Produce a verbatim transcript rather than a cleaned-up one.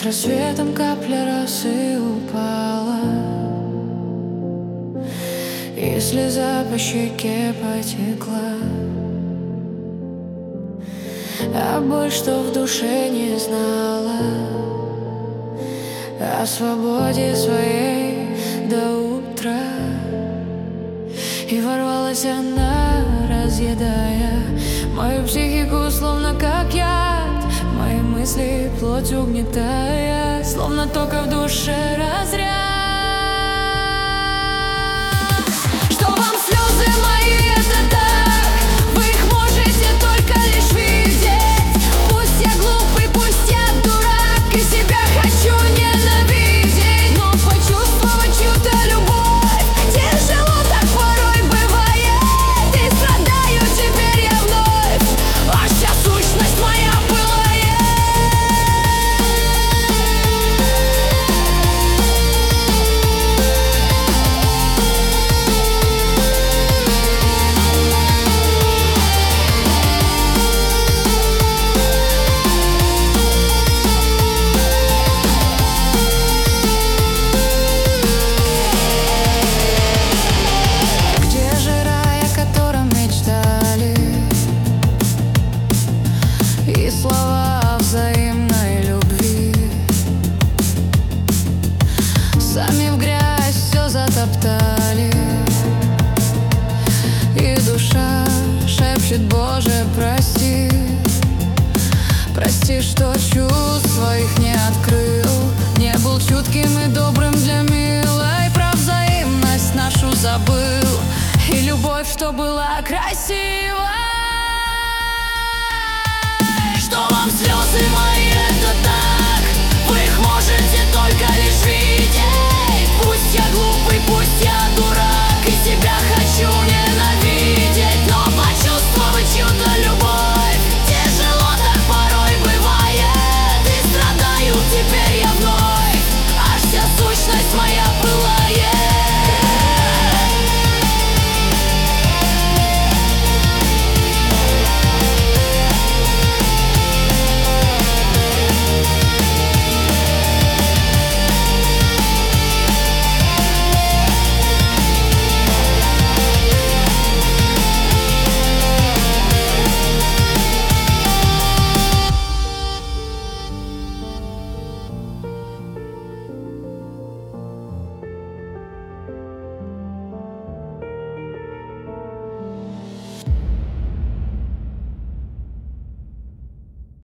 рассветом капля росы упала, и слеза по щеке потекла. А боль, что в душе не знала, о свободе своей до утра. И ворвалась она, разъедая мою психику, словно как яд, мои мысли плоть угнетая, словно только в душе разряд. Что вам слезы мои, это так, вы их можете только лишь видеть. Пусть я глупый, пусть я дурак, и себя хочу ненавидеть, но почувствовать чью-то любовь тяжело так порой бывает. И страдаю теперь я вновь, а вся сущность моя пылает. Где же рай, о котором мечтали, и слова взаимной любви? Сами в грязь все затоптали, и душа шепчет: Боже, прости. Прости, что чувств своих не открыл, не был чутким и добрым для милой, про взаимность нашу забыл, и любовь, что была красива.